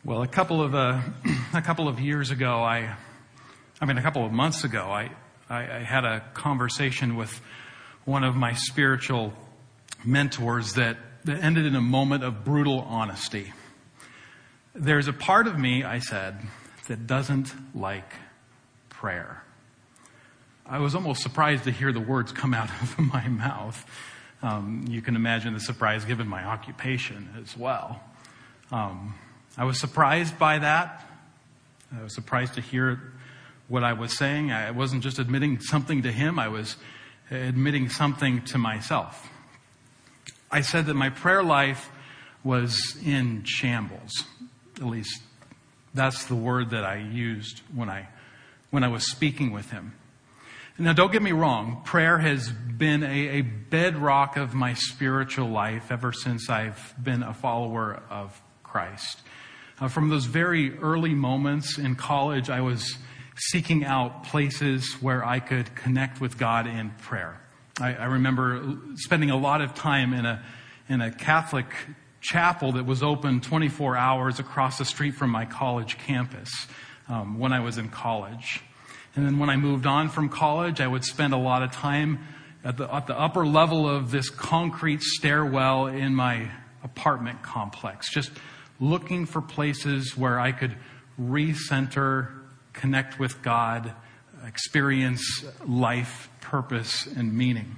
Well, a couple of years ago, a couple of months ago, I had a conversation with one of my spiritual mentors that ended in a moment of brutal honesty. There's a part of me, I said, that doesn't like prayer. I was almost surprised to hear the words come out of my mouth. You can imagine the surprise given my occupation as well. I was surprised by that. I was surprised to hear what I was saying. I wasn't just admitting something to him. I was admitting something to myself. I said that my prayer life was in shambles. At least that's the word that I used when I was speaking with him. Now, don't get me wrong. Prayer has been a bedrock of my spiritual life ever since I've been a follower of Christ. From those very early moments in college, I was seeking out places where I could connect with God in prayer. I remember spending a lot of time in a Catholic chapel that was open 24 hours across the street from my college campus when I was in college. And then when I moved on from college, I would spend a lot of time at the upper level of this concrete stairwell in my apartment complex, just looking for places where I could recenter, connect with God, experience life, purpose, and meaning.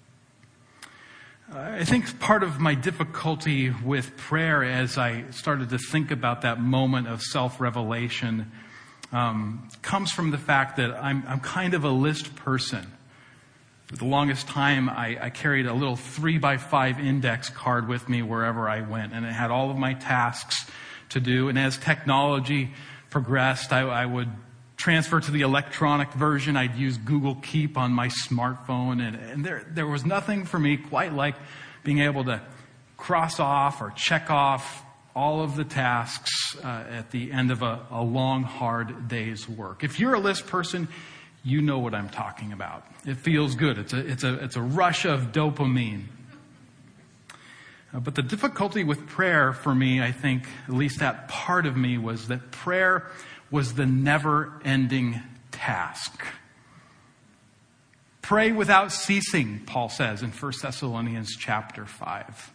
I think part of my difficulty with prayer as I started to think about that moment of self-revelation comes from the fact that I'm kind of a list person. For the longest time, I carried a little 3x5 index card with me wherever I went, and it had all of my tasks to do. And as technology progressed, I would transfer to the electronic version. I'd use Google Keep on my smartphone, and there was nothing for me quite like being able to cross off or check off all of the tasks at the end of a long, hard day's work. If you're a list person, you know what I'm talking about. It feels good. It's a rush of dopamine. But the difficulty with prayer for me, I think, at least that part of me, was that prayer was the never-ending task. Pray without ceasing, Paul says in 1 Thessalonians chapter 5.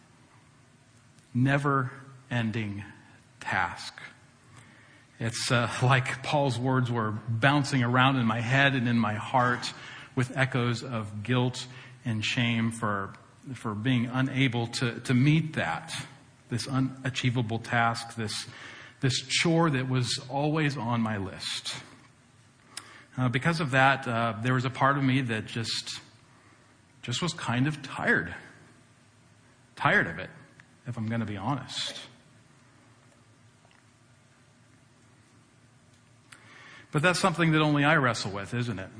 Never-ending task. It's like Paul's words were bouncing around in my head and in my heart with echoes of guilt and shame for being unable to meet this unachievable task, this chore that was always on my list. Because of that, there was a part of me that just was kind of tired of it, if I'm going to be honest. But that's something that only I wrestle with, isn't it?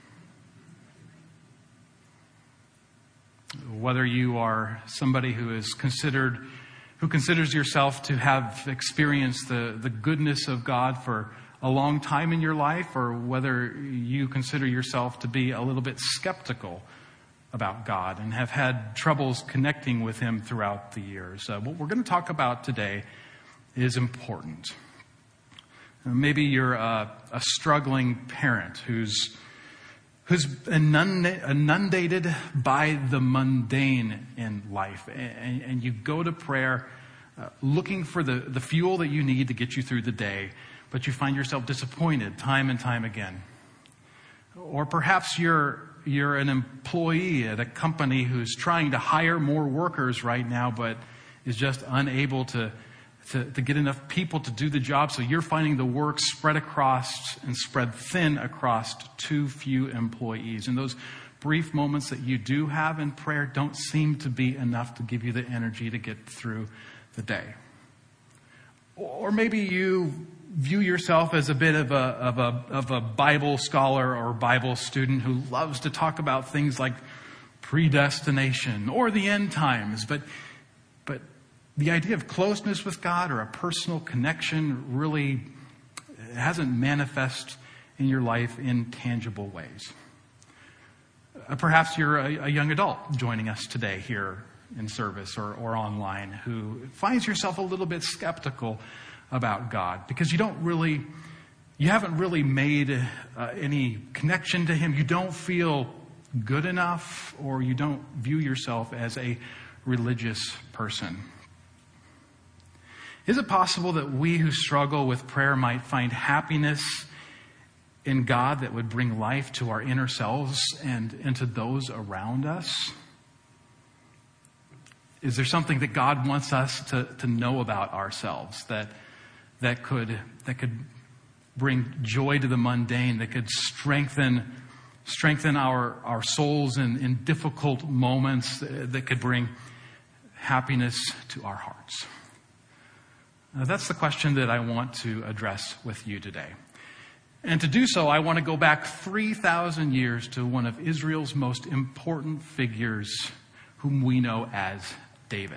Whether you are somebody who considers yourself to have experienced the goodness of God for a long time in your life, or whether you consider yourself to be a little bit skeptical about God and have had troubles connecting with Him throughout the years. What we're going to talk about today is important. Maybe you're a struggling parent who's inundated by the mundane in life. And you go to prayer looking for the fuel that you need to get you through the day, but you find yourself disappointed time and time again. Or perhaps you're an employee at a company who's trying to hire more workers right now, but is just unable to get enough people to do the job. So you're finding the work spread thin across too few employees. And those brief moments that you do have in prayer don't seem to be enough to give you the energy to get through the day. Or maybe you view yourself as a bit of a Bible scholar or Bible student who loves to talk about things like predestination or the end times, but the idea of closeness with God or a personal connection really hasn't manifested in your life in tangible ways. Perhaps you're a young adult joining us today here in service or online who finds yourself a little bit skeptical about God because you haven't really made any connection to him. You don't feel good enough, or you don't view yourself as a religious person. Is it possible that we who struggle with prayer might find happiness in God that would bring life to our inner selves and to those around us? Is there something that God wants us to know about ourselves that could bring joy to the mundane, that could strengthen our souls in difficult moments, that could bring happiness to our hearts? That's the question that I want to address with you today. And to do so, I want to go back 3,000 years to one of Israel's most important figures, whom we know as David.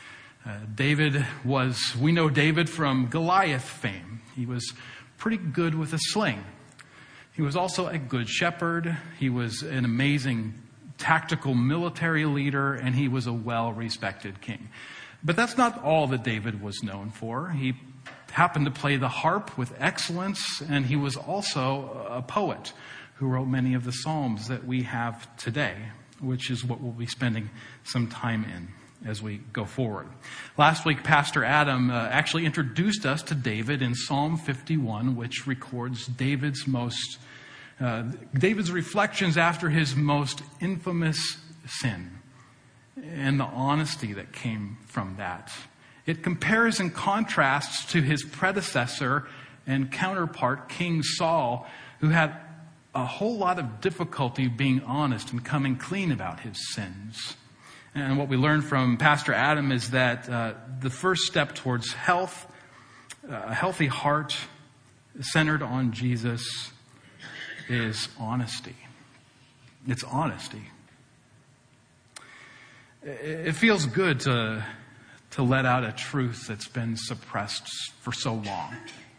We know David from Goliath fame. He was pretty good with a sling. He was also a good shepherd. He was an amazing tactical military leader, and he was a well-respected king. But that's not all that David was known for. He happened to play the harp with excellence, and he was also a poet who wrote many of the Psalms that we have today, which is what we'll be spending some time in as we go forward. Last week, Pastor Adam actually introduced us to David in Psalm 51, which records David's reflections after his most infamous sin, and the honesty that came from that. It compares and contrasts to his predecessor and counterpart, King Saul, who had a whole lot of difficulty being honest and coming clean about his sins. And what we learned from Pastor Adam is that the first step towards health, a healthy heart centered on Jesus, is honesty. It's honesty. It feels good to let out a truth that's been suppressed for so long.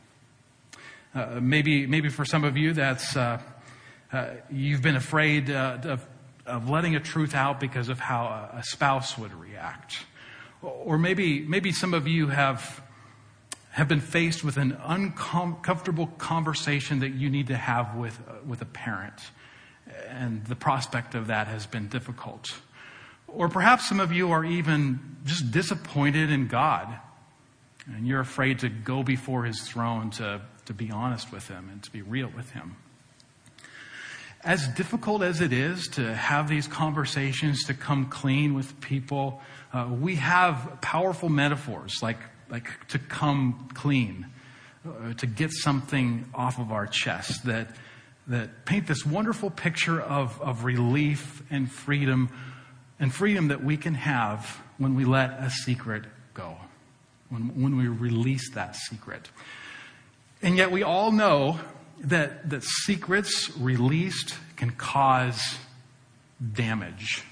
Maybe for some of you, that's you've been afraid of letting a truth out because of how a spouse would react, or maybe some of you have been faced with an uncomfortable conversation that you need to have with a parent, and the prospect of that has been difficult. Or perhaps some of you are even just disappointed in God, and you're afraid to go before his throne to be honest with him and to be real with him. As difficult as it is to have these conversations, to come clean with people, we have powerful metaphors like to come clean, to get something off of our chest that paint this wonderful picture of relief and freedom that we can have when we let a secret go, when we release that secret. And yet we all know that secrets released can cause damage.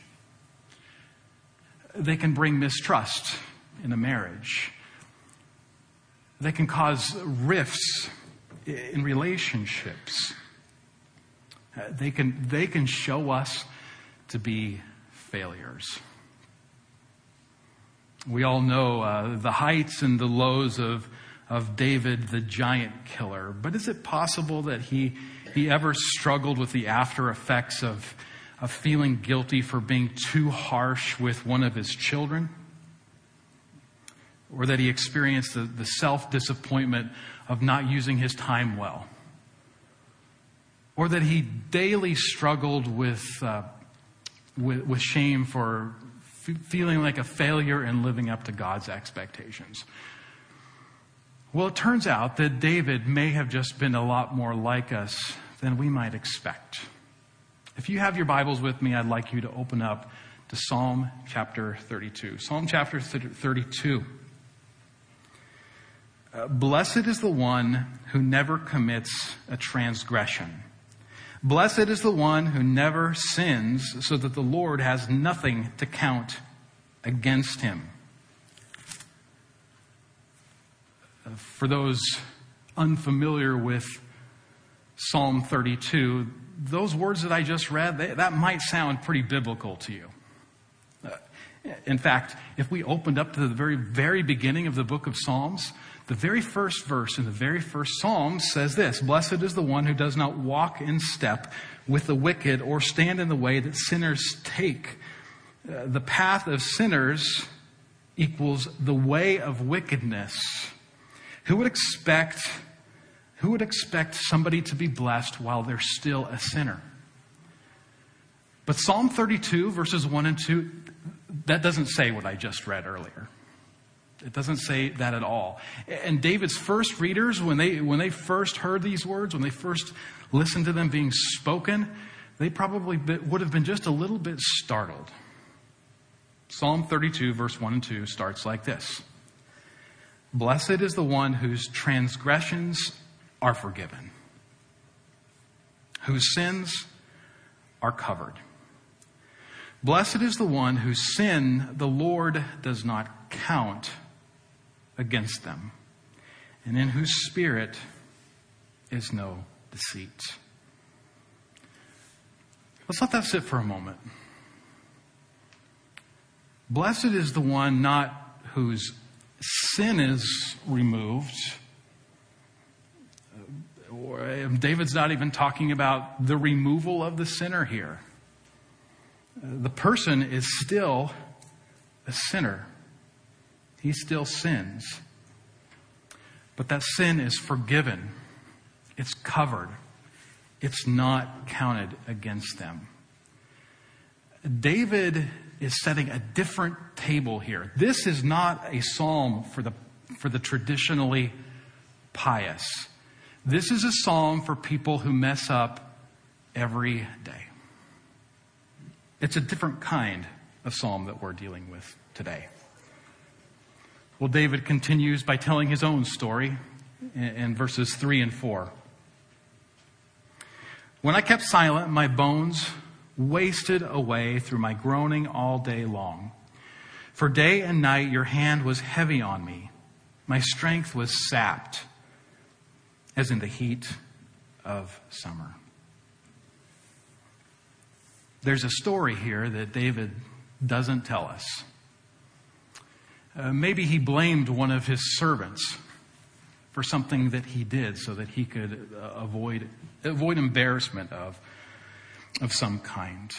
They can bring mistrust in a marriage. They can cause rifts in relationships. They can show us to be failures. We all know the heights and the lows of David, the giant killer. But is it possible that he ever struggled with the after effects of feeling guilty for being too harsh with one of his children? Or that he experienced the self-disappointment of not using his time well? Or that he daily struggled with shame for feeling like a failure and living up to God's expectations? Well, it turns out that David may have just been a lot more like us than we might expect. If you have your Bibles with me, I'd like you to open up to Psalm chapter 32. Psalm chapter 32. Blessed is the one who never commits a transgression. Blessed is the one who never sins, so that the Lord has nothing to count against him. For those unfamiliar with Psalm 32, those words that I just read, that might sound pretty biblical to you. In fact, if we opened up to the very, very beginning of the book of Psalms, the very first verse in the very first Psalm says this: "Blessed is the one who does not walk in step with the wicked or stand in the way that sinners take." The path of sinners equals the way of wickedness. Who would expect somebody to be blessed while they're still a sinner? But Psalm 32, verses 1 and 2, that doesn't say what I just read earlier. It doesn't say that at all. And David's first readers, when they first heard these words, when they first listened to them being spoken, they probably would have been just a little bit startled. Psalm 32, verse 1 and 2 starts like this: "Blessed is the one whose transgressions are forgiven, whose sins are covered. Blessed is the one whose sin the Lord does not count against them, and in whose spirit is no deceit." Let's let that sit for a moment. Blessed is the one not whose sin is removed. David's not even talking about the removal of the sinner here. The person is still a sinner. He still sins. But that sin is forgiven. It's covered. It's not counted against them. David is setting a different table here. This is not a psalm for the traditionally pious. This is a psalm for people who mess up every day. It's a different kind of psalm that we're dealing with today. Well, David continues by telling his own story in verses 3 and 4. "When I kept silent, my bones wasted away through my groaning all day long. For day and night your hand was heavy on me. My strength was sapped as in the heat of summer." There's a story here that David doesn't tell us. Maybe he blamed one of his servants for something that he did so that he could avoid embarrassment of some kind.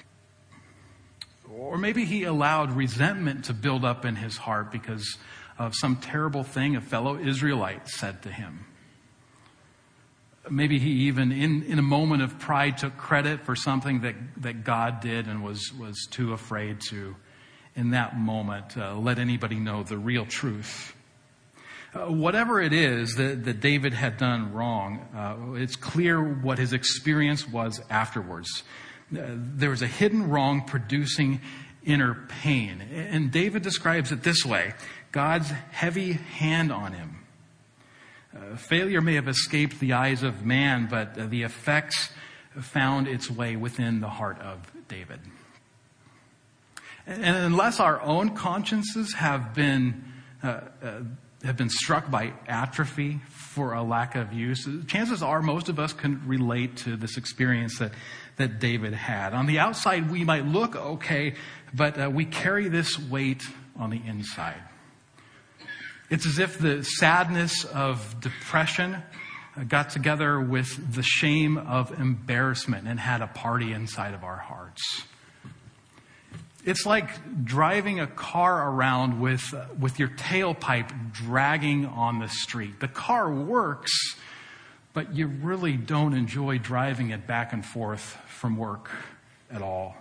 Or maybe he allowed resentment to build up in his heart because of some terrible thing a fellow Israelite said to him. Maybe he even, in a moment of pride, took credit for something that God did and was too afraid to, in that moment, let anybody know the real truth. Whatever it is that David had done wrong, it's clear what his experience was afterwards. There was a hidden wrong producing inner pain. And David describes it this way: God's heavy hand on him. Failure may have escaped the eyes of man, but the effects found its way within the heart of David. And unless our own consciences have been struck by atrophy for a lack of use, chances are most of us can relate to this experience that David had. On the outside, we might look okay, but we carry this weight on the inside. It's as if the sadness of depression got together with the shame of embarrassment and had a party inside of our hearts. It's like driving a car around with your tailpipe dragging on the street. The car works, but you really don't enjoy driving it back and forth from work at all.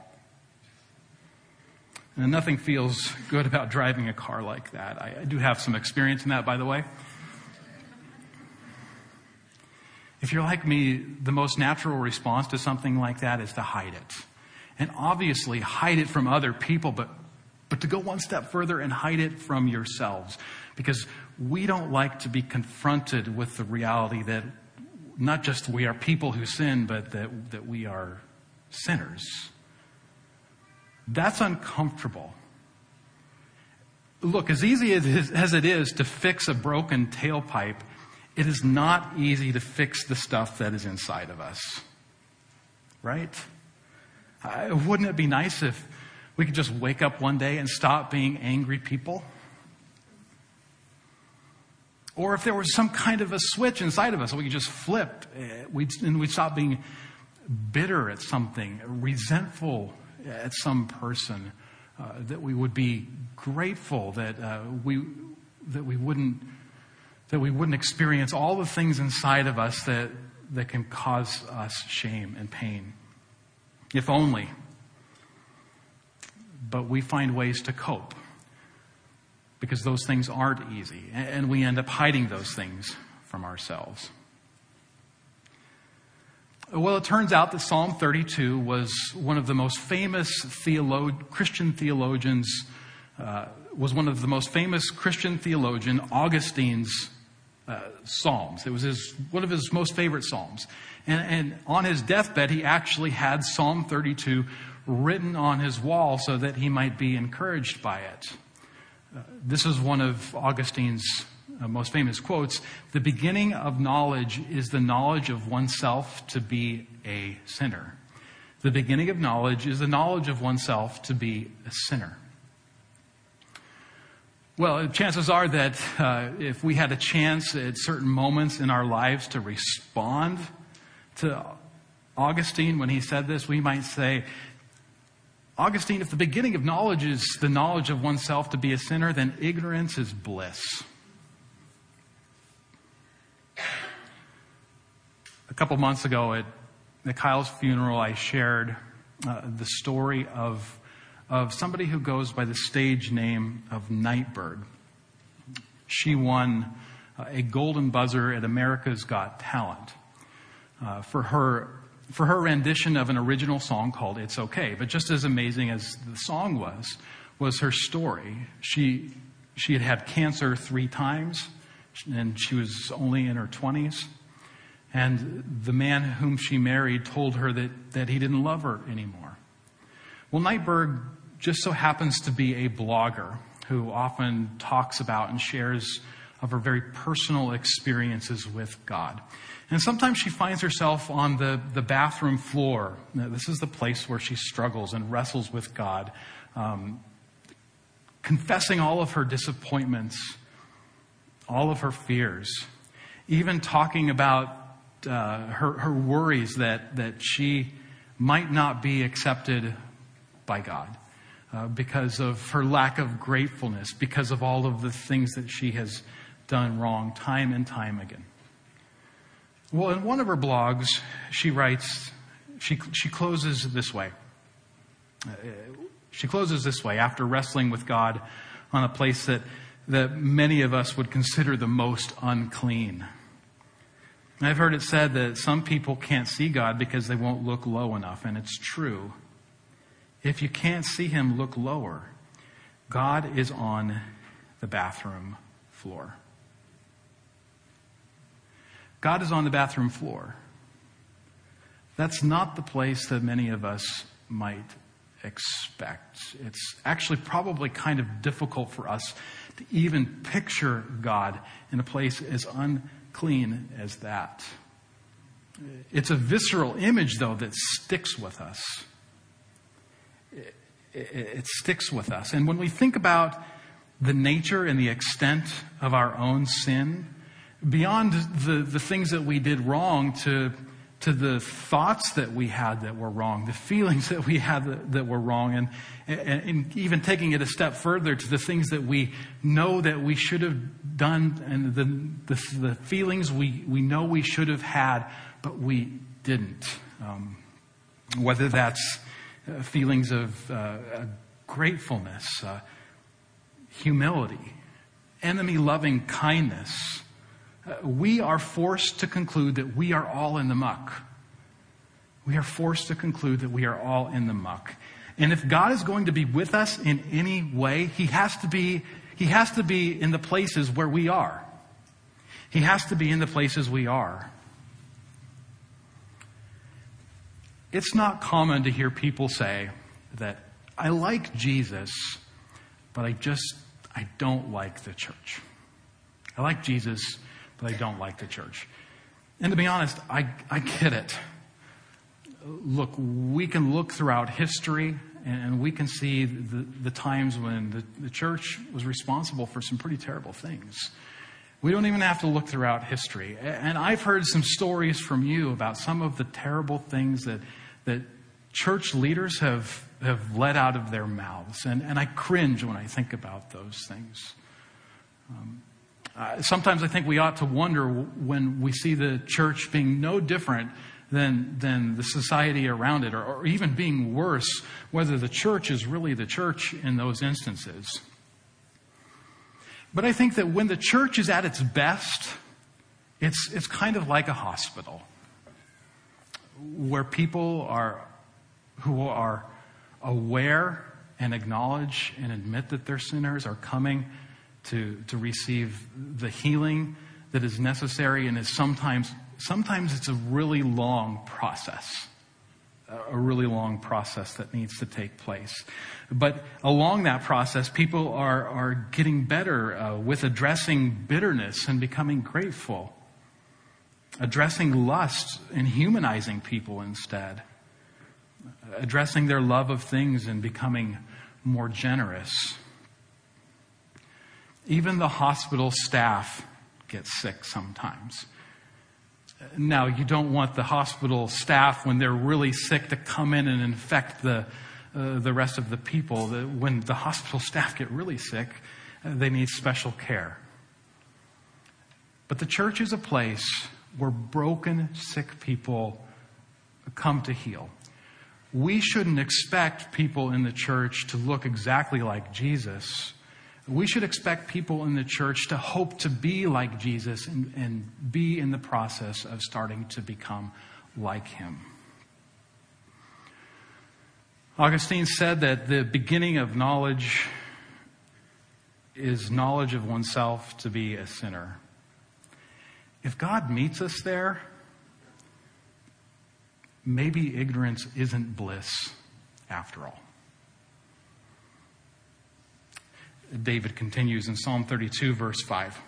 And nothing feels good about driving a car like that. I do have some experience in that, by the way. If you're like me, the most natural response to something like that is to hide it. And obviously hide it from other people, but to go one step further and hide it from yourselves. Because we don't like to be confronted with the reality that not just we are people who sin, but that we are sinners. That's uncomfortable. Look, as easy as it is to fix a broken tailpipe, it is not easy to fix the stuff that is inside of us. Right? Wouldn't it be nice if we could just wake up one day and stop being angry people. Or if there was some kind of a switch inside of us, we could just flip. We'd stop being bitter at something, resentful at some person. That we would be grateful that we wouldn't experience all the things inside of us that can cause us shame and pain. If only. But we find ways to cope, because those things aren't easy, and we end up hiding those things from ourselves. Well, it turns out that Psalm 32 was one of the most famous Christian theologians, Augustine's Psalms. It was one of his most favorite Psalms. And on his deathbed, he actually had Psalm 32 written on his wall so that he might be encouraged by it. This is one of Augustine's most famous quotes. The beginning of knowledge is the knowledge of oneself to be a sinner. The beginning of knowledge is the knowledge of oneself to be a sinner. Well, chances are that if we had a chance at certain moments in our lives to respond to Augustine when he said this, we might say, Augustine, if the beginning of knowledge is the knowledge of oneself to be a sinner, then ignorance is bliss. A couple months ago at Kyle's funeral, I shared the story of somebody who goes by the stage name of Nightbird. She won a golden buzzer at America's Got Talent for her rendition of an original song called It's Okay. But just as amazing as the song was her story. She had had cancer 3 times, and she was only in her 20s. And the man whom she married told her that he didn't love her anymore. Well, Nightbird just so happens to be a blogger who often talks about and shares of her very personal experiences with God. And sometimes she finds herself on the bathroom floor. Now, this is the place where she struggles and wrestles with God, confessing all of her disappointments, all of her fears, even talking about her worries that she might not be accepted by God because of her lack of gratefulness, because of all of the things that she has done wrong time and time again. Well, in one of her blogs, she writes, she closes this way. She closes this way after wrestling with God on a place that many of us would consider the most unclean. I've heard it said that some people can't see God because they won't look low enough, and it's true. If you can't see Him, look lower. God is on the bathroom floor. God is on the bathroom floor. That's not the place that many of us might expect. It's actually probably kind of difficult for us to even picture God in a place as unclean as that. It's a visceral image, though, that sticks with us. It sticks with us. And when we think about the nature and the extent of our own sin, beyond the things that we did wrong to the thoughts that we had that were wrong, the feelings that we had that were wrong, and even taking it a step further to the things that we know that we should have done, and the feelings we know we should have had, but we didn't. Whether that's feelings of gratefulness, humility, enemy-loving kindness, we are forced to conclude that we are all in the muck. We are forced to conclude that we are all in the muck. And if God is going to be with us in any way, He has to be in the places where we are. He has to be in the places we are. It's not common to hear people say that I like Jesus, but I don't like the church. I like Jesus, but I don't like the church. And to be honest, I get it. Look, we can look throughout history and we can see the times when the church was responsible for some pretty terrible things. We don't even have to look throughout history. And I've heard some stories from you about some of the terrible things that church leaders have let out of their mouths. And I cringe when I think about those things. Sometimes I think we ought to wonder when we see the church being no different than the society around it, or even being worse, whether the church is really the church in those instances. But I think that when the church is at its best, it's kind of like a hospital where people who are aware and acknowledge and admit that they're sinners are coming to receive the healing that is necessary, and is sometimes it's a really long process. A really long process that needs to take place. But along that process, people are getting better with addressing bitterness and becoming grateful. Addressing lust and humanizing people instead. Addressing their love of things and becoming more generous. Even the hospital staff gets sick sometimes. Now, you don't want the hospital staff, when they're really sick, to come in and infect the rest of the people. When the hospital staff get really sick, they need special care. But the church is a place where broken, sick people come to heal. We shouldn't expect people in the church to look exactly like Jesus. We should expect people in the church to hope to be like Jesus and be in the process of starting to become like him. Augustine said that the beginning of knowledge is knowledge of oneself to be a sinner. If God meets us there, maybe ignorance isn't bliss after all. David continues in Psalm 32, verse 5.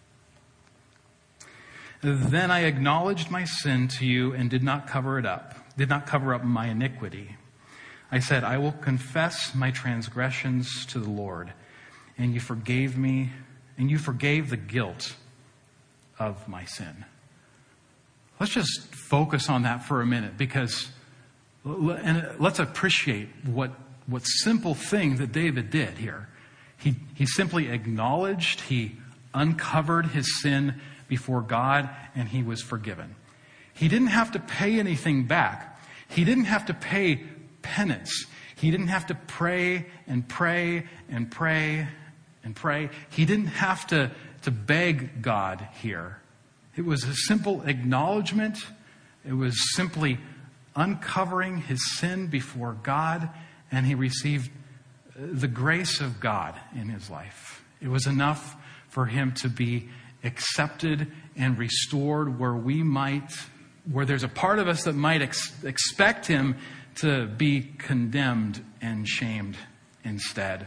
Then I acknowledged my sin to you and did not cover up my iniquity. I said, I will confess my transgressions to the Lord, and you forgave me, and you forgave the guilt of my sin. Let's just focus on that for a minute, and let's appreciate what simple thing that David did here. He simply acknowledged, he uncovered his sin before God, and he was forgiven. He didn't have to pay anything back. He didn't have to pay penance. He didn't have to pray and pray and pray and pray. He didn't have to beg God here. It was a simple acknowledgement. It was simply uncovering his sin before God, and he received the grace of God in his life. It was enough for him to be accepted and restored where there's a part of us that might expect him to be condemned and shamed instead.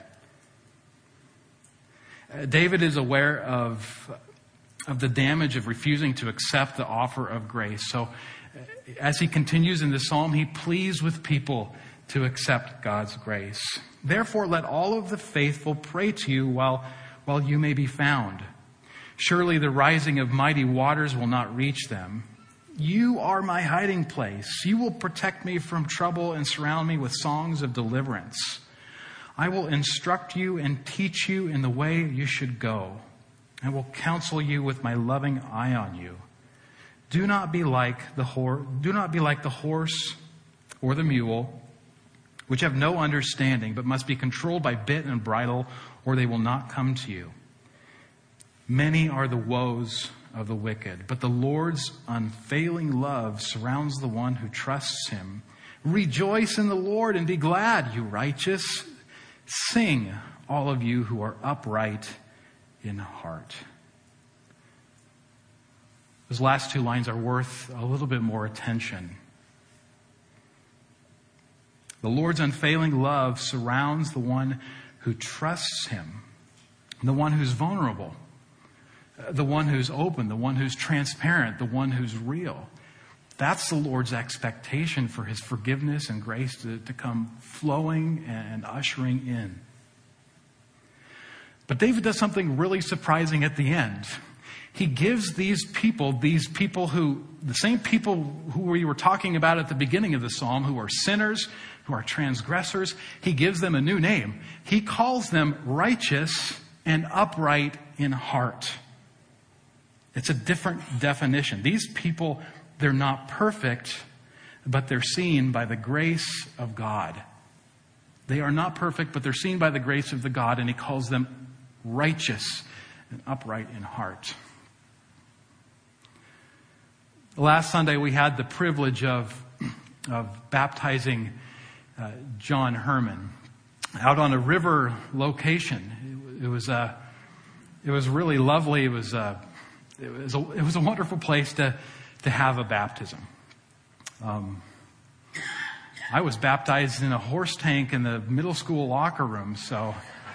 David is aware of the damage of refusing to accept the offer of grace. So as he continues in the psalm, he pleads with people to accept God's grace. Therefore, let all of the faithful pray to you while you may be found. Surely the rising of mighty waters will not reach them. You are my hiding place. You will protect me from trouble and surround me with songs of deliverance. I will instruct you and teach you in the way you should go. I will counsel you with my loving eye on you. Do not be like the horse or the mule, which have no understanding, but must be controlled by bit and bridle, or they will not come to you. Many are the woes of the wicked, but the Lord's unfailing love surrounds the one who trusts him. Rejoice in the Lord and be glad, you righteous. Sing, all of you who are upright in heart. Those last two lines are worth a little bit more attention. The Lord's unfailing love surrounds the one who trusts him, the one who's vulnerable, the one who's open, the one who's transparent, the one who's real. That's the Lord's expectation for his forgiveness and grace to come flowing and ushering in. But David does something really surprising at the end. He gives these people who, the same people who we were talking about at the beginning of the psalm, who are sinners, who are transgressors, he gives them a new name. He calls them righteous and upright in heart. It's a different definition. These people, they're not perfect, but they're seen by the grace of God. They are not perfect, but they're seen by the grace of the God, and he calls them righteous and upright in heart. Last Sunday, we had the privilege of baptizing John Herman out on a river location. It was really lovely. It was a wonderful place to have a baptism. I was baptized in a horse tank in the middle school locker room, so.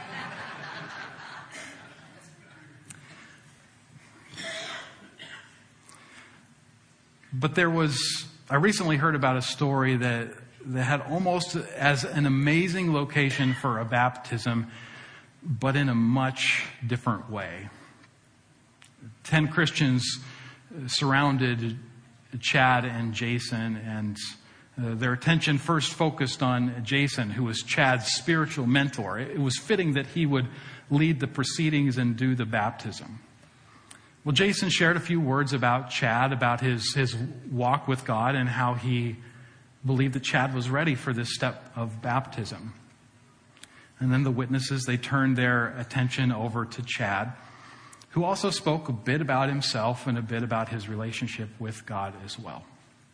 But I recently heard about a story that had almost as an amazing location for a baptism, but in a much different way. 10 Christians surrounded Chad and Jason, and their attention first focused on Jason, who was Chad's spiritual mentor. It was fitting that he would lead the proceedings and do the baptism. Well, Jason shared a few words about Chad, about his walk with God, and how he believed that Chad was ready for this step of baptism. And then the witnesses, they turned their attention over to Chad, who also spoke a bit about himself and a bit about his relationship with God as well.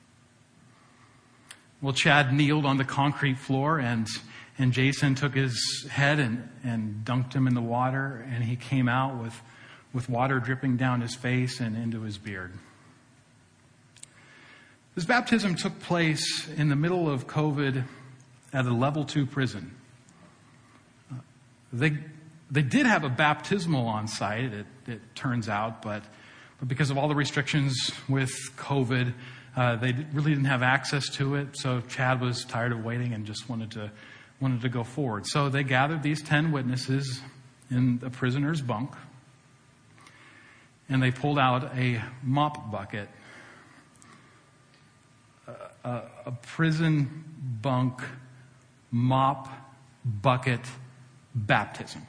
Well, Chad kneeled on the concrete floor, and Jason took his head and dunked him in the water, and he came out with water dripping down his face and into his beard. This baptism took place in the middle of COVID at a level 2 prison. They did have a baptismal on site, it turns out, but because of all the restrictions with COVID, they really didn't have access to it. So Chad was tired of waiting and just wanted to go forward. So they gathered these 10 witnesses in a prisoner's bunk, and they pulled out a mop bucket, a prison bunk mop bucket baptism.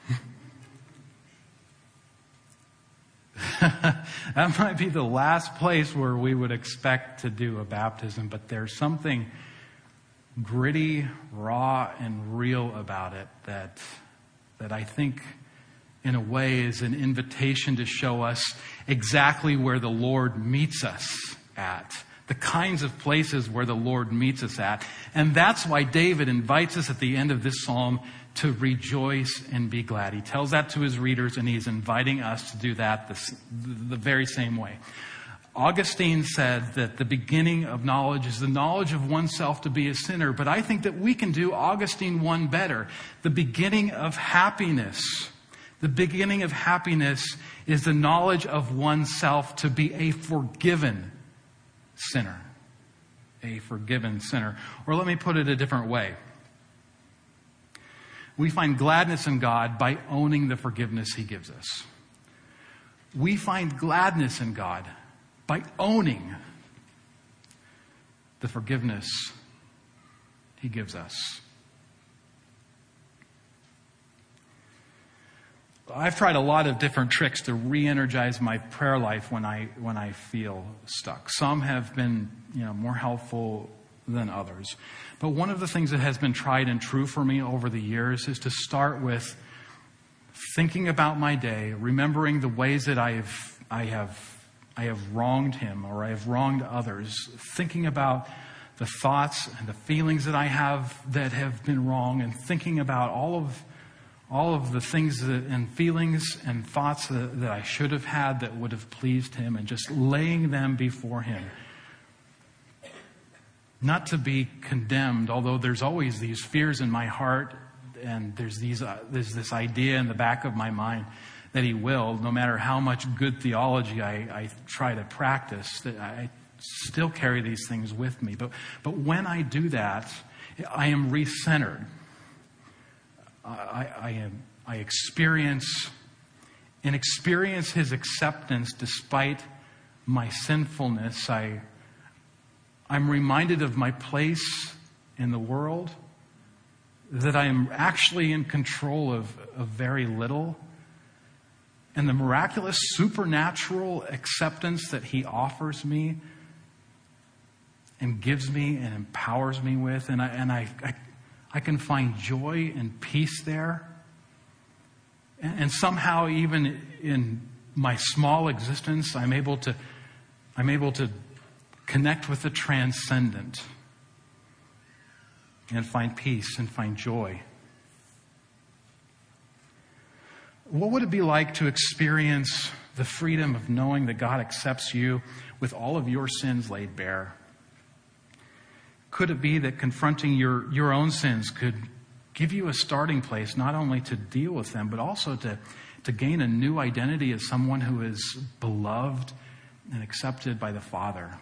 That might be the last place where we would expect to do a baptism, but there's something gritty, raw, and real about it that I think in a way is an invitation to show us exactly where the Lord meets us at. The kinds of places where the Lord meets us at. And that's why David invites us at the end of this psalm to rejoice and be glad. He tells that to his readers, and he's inviting us to do that the very same way. Augustine said that the beginning of knowledge is the knowledge of oneself to be a sinner. But I think that we can do Augustine one better. The beginning of happiness. The beginning of happiness is the knowledge of oneself to be a forgiven sinner. A forgiven sinner. Or let me put it a different way. We find gladness in God by owning the forgiveness He gives us. We find gladness in God by owning the forgiveness He gives us. I've tried a lot of different tricks to re-energize my prayer life when I feel stuck. Some have been, more helpful than others. But one of the things that has been tried and true for me over the years is to start with thinking about my day, remembering the ways that I have wronged Him or I have wronged others, thinking about the thoughts and the feelings that I have that have been wrong, and thinking about all of the things and feelings and thoughts that I should have had that would have pleased Him, and just laying them before Him. Not to be condemned, although there's always these fears in my heart, and there's this idea in the back of my mind that He will, no matter how much good theology I try to practice, that I still carry these things with me. But when I do that, I am recentered. I experience His acceptance despite my sinfulness. I'm reminded of my place in the world, that I am actually in control of very little, and the miraculous supernatural acceptance that He offers me and gives me and empowers me with, and I can find joy and peace there. And somehow, even in my small existence, I'm able to connect with the transcendent and find peace and find joy. What would it be like to experience the freedom of knowing that God accepts you with all of your sins laid bare? Could it be that confronting your own sins could give you a starting place not only to deal with them, but also to gain a new identity as someone who is beloved and accepted by the Father?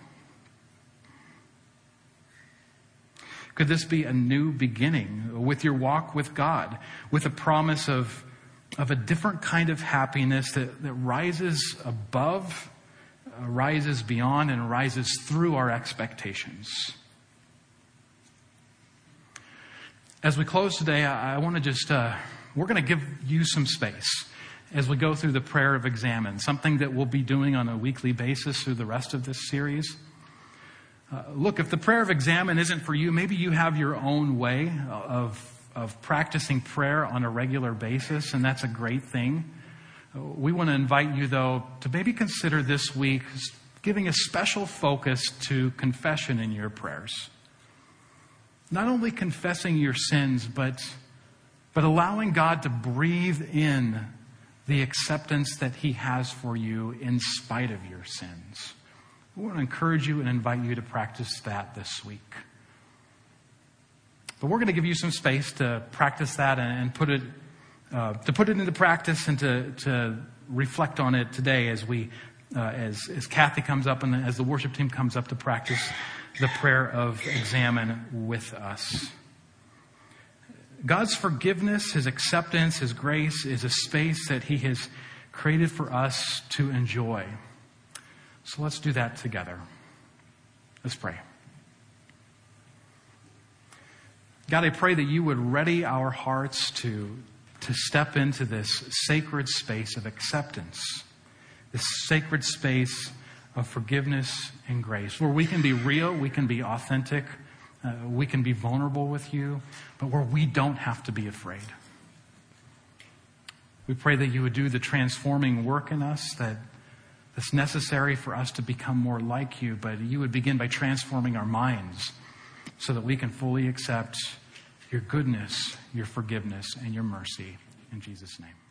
Could this be a new beginning with your walk with God, with a promise of a different kind of happiness that rises above, rises beyond, and rises through our expectations? As we close today, I want to just, we're going to give you some space as we go through the prayer of examine, something that we'll be doing on a weekly basis through the rest of this series. Look, if the prayer of examine isn't for you, maybe you have your own way of practicing prayer on a regular basis, and that's a great thing. We want to invite you, though, to maybe consider this week giving a special focus to confession in your prayers. Not only confessing your sins, but allowing God to breathe in the acceptance that He has for you in spite of your sins. We want to encourage you and invite you to practice that this week. But we're going to give you some space to practice that and put it into practice and to reflect on it today as as Kathy comes up and as the worship team comes up to practice the prayer of examine with us. God's forgiveness, His acceptance, His grace is a space that He has created for us to enjoy. So let's do that together. Let's pray. God, I pray that you would ready our hearts to step into this sacred space of acceptance, this sacred space of forgiveness and grace, where we can be real, we can be authentic, we can be vulnerable with you, but where we don't have to be afraid. We pray that you would do the transforming work in us that's necessary for us to become more like you, but you would begin by transforming our minds so that we can fully accept your goodness, your forgiveness, and your mercy. In Jesus' name.